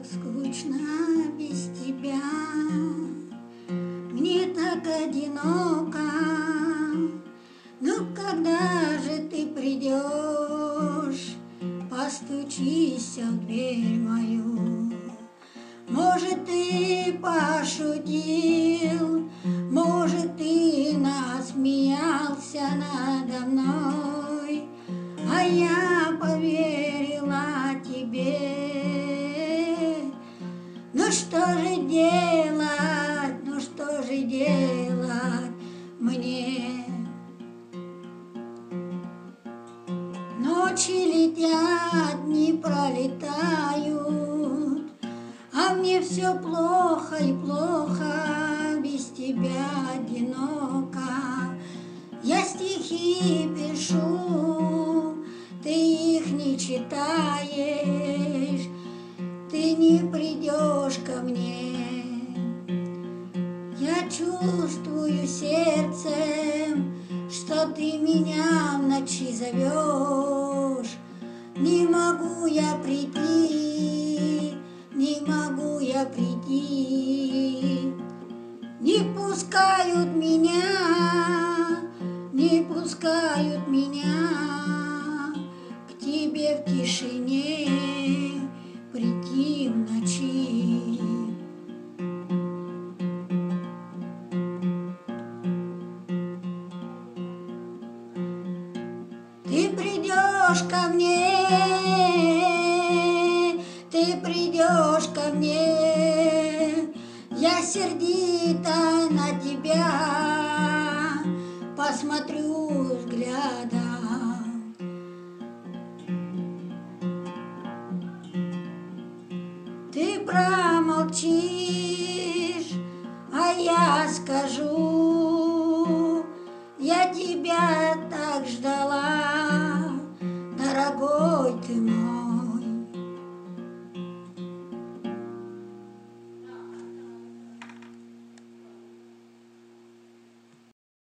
так скучно без тебя, мне так одиноко. Ну когда же ты придешь, постучись в дверь мою. Может, ты пошутил, может, ты насмеялся надо мной, а я поверила тебе. Ну что же делать, ну что же делать мне? Ночи летят, дни пролетают, а мне все плохо и плохо, без тебя одиноко. Я стихи пишу, ты их не читаешь, ты не придешь ко мне. Я чувствую сердцем, что ты меня в ночи зовешь. Не могу я прийти, не могу я прийти. Не пускают меня, не пускают меня к тебе в тишине прийти в ночи. Ты придешь ко мне, ты придешь ко мне, я сердито на тебя посмотрю взглядом. Ты промолчишь, а я скажу, я тебя так ждала.